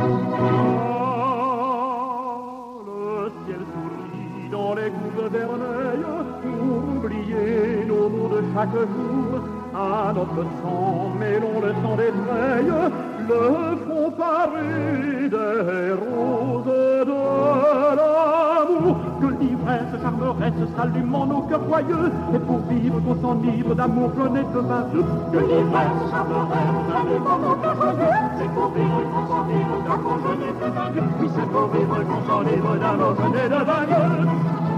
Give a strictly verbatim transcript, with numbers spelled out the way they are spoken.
Chaque jour, à notre sang, mêlons le sang des feuilles, le front paré des roses de l'amour. Que l'ivresse charmeresse s'allume en nos cœurs joyeux, et pour vivre qu'on s'enivre d'amour plein et de vin. Que l'ivresse charmeresse s'allume en nos cœurs joyeux, et pour vivre qu'on s'enivre d'amour plein et de vin. Oui, c'est pour vivre qu'on s'enivre d'amour plein et de vin.